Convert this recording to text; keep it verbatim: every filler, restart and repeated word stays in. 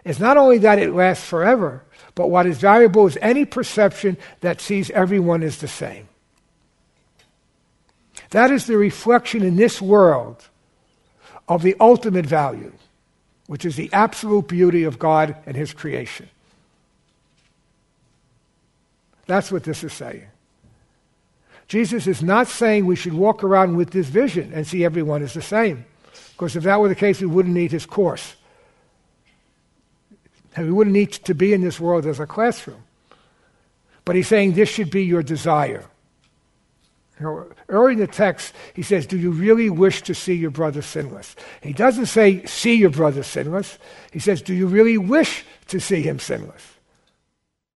It's not only that it lasts forever, but what is valuable is any perception that sees everyone as the same. That is the reflection in this world of the ultimate value, which is the absolute beauty of God and His creation. That's what this is saying. Jesus is not saying we should walk around with this vision and see everyone as the same. Because if that were the case, we wouldn't need His course. And we wouldn't need to be in this world as a classroom. But He's saying this should be your desire. You know, early in the text, He says, do you really wish to see your brother sinless? He doesn't say, see your brother sinless. He says, do you really wish to see him sinless?